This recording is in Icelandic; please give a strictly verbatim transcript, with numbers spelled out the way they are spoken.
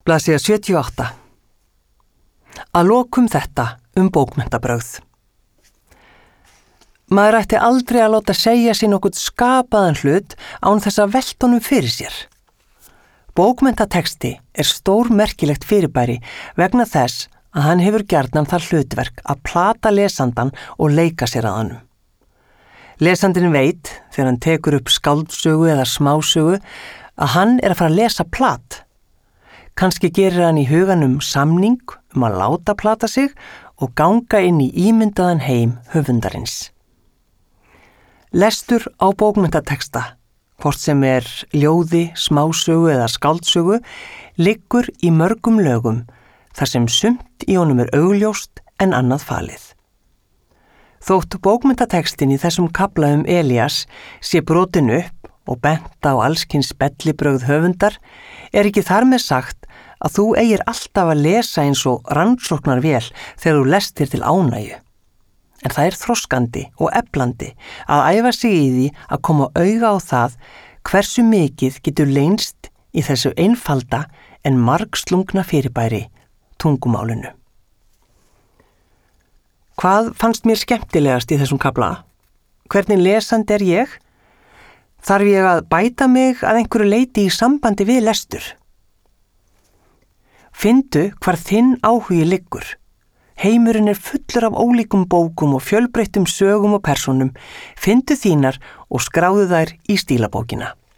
Blaðsíða sjötíu og átta. Að lokum þetta um bókmenntabrögð. Maður ætti aldrei að láta segja sér nokkuð skapaðan hlut án þess að velta honum fyrir sér. Bókmenntatexti er stórmerkilegt fyrirbæri vegna þess að hann hefur gjarnan það hlutverk að plata lesandan og leika sér að honum. Lesandinn veit, þegar hann tekur upp skáldsögu eða smásögu, að hann er að fara að lesa plat. Kannski gerir hann í huganum samning um að láta plata sig og ganga inn í ímyndaðan heim höfundarins. Lestur á bókmenntatexta, hvort sem er ljóði, smásögu eða skáldsögu, liggur í mörgum lögum, þar sem sumt í honum er augljóst en annað falið. Þótt bókmenntatextin í þessum kafla um Elías sé brotin upp og bent á allskyns bellibrögð höfundar, er ekki þar með sagt að þú eigir alltaf að lesa eins og rannsóknarvél þegar þú lestir til ánægju. En það er þroskandi og eflandi að æfa sig í því að koma auga á það hversu mikið getur leynst í þessu einfalda en margslungna fyrirbæri tungumálinu. Hvað fannst mér skemmtilegast í þessum kafla? Hvernig lesandi er ég? Þarf ég að bæta mig að einhverju leyti í sambandi við lestur? Finndu hvar þinn áhugi liggur. Heimurinn er fullur af ólíkum bókum og fjölbreyttum sögum og persónum. Finndu þínar og skráðu þær í stílabókina.